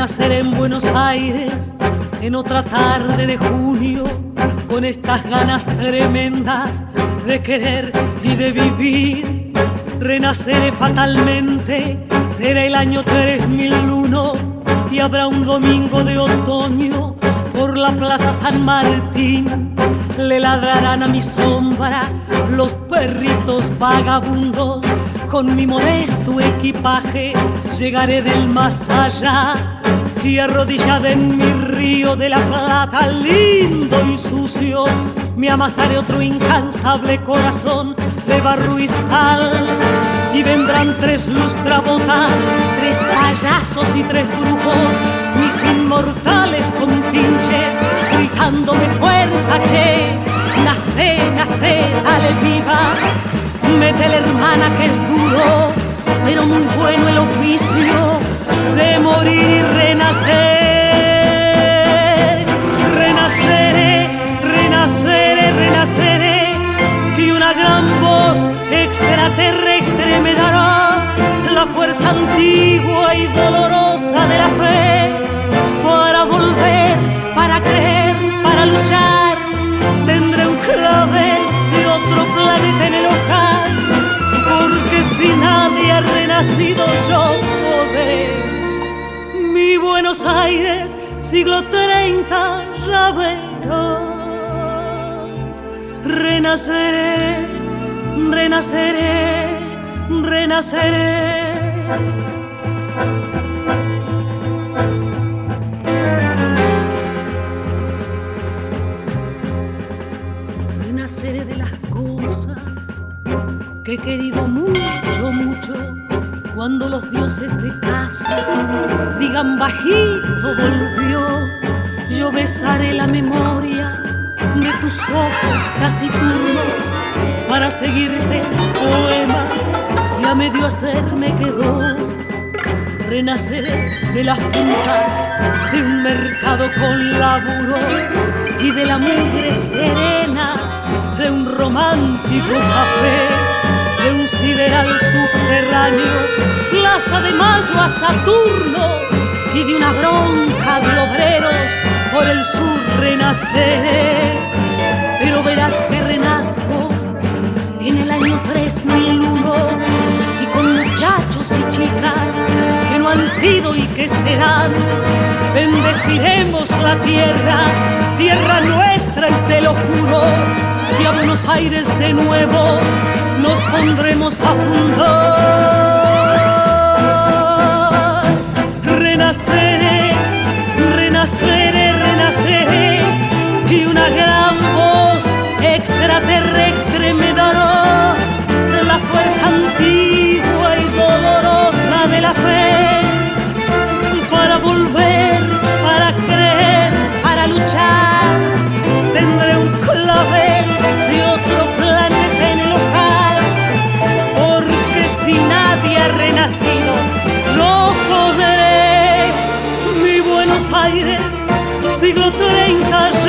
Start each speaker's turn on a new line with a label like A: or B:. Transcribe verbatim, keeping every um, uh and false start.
A: renacer en Buenos Aires en otra tarde de junio, con estas ganas tremendas de querer y de vivir. Renaceré fatalmente, será el año tres mil uno y habrá un domingo de otoño por la plaza San Martín. Le ladrarán a mi sombra los perritos vagabundos. Con mi modesto equipaje llegaré del más allá y arrodillada en mi río de la Plata, lindo y sucio, me amasaré otro incansable corazón de barro y sal. Y vendrán tres lustrabotas, tres payasos y tres brujos, mis inmortales compinches, gritándome fuerza, che, nacé, nacé, dale viva. Métele, hermana, que es duro, pero muy bueno el oficio de morir y renacer. Renaceré, renaceré, renaceré, y una gran voz extraterrestre me dará la fuerza antigua y dolorosa de la fe para volver, para creer, para luchar. Tendré un clavel de otro planeta en el ojal, porque si nadie ha renacido yo podré. Mi Buenos Aires, siglo treinta, ya verás. Renaceré, renaceré, renaceré. Renaceré de las cosas que he querido mucho, mucho. Cuando los dioses de casa digan bajito volvió, yo besaré la memoria de tus ojos taciturnos para seguirte el poema y a medio hacer me quedó. Renaceré de las frutas de un mercado con laburo y de la mugre serena de un romántico café, de un sideral subterráneo, Plaza de Mayo a Saturno, y de una bronca de obreros por el sur renaceré. Pero verás que renazco en el año tres mil uno y con muchachos y chicas que no han sido y que serán. Bendeciremos la tierra, tierra nuestra, y te lo juro, y a Buenos Aires de nuevo nos pondremos a fundar. Renaceré, renaceré, renaceré, y una gran voz extraterrestre me dará la fuerza antigua y dolorosa de la fe para volver, para creer, para luchar. Tendré un clavel de otro planeta en el ojal, porque si nadie ha renacido no podré. Mi Buenos Aires, siglo treinta,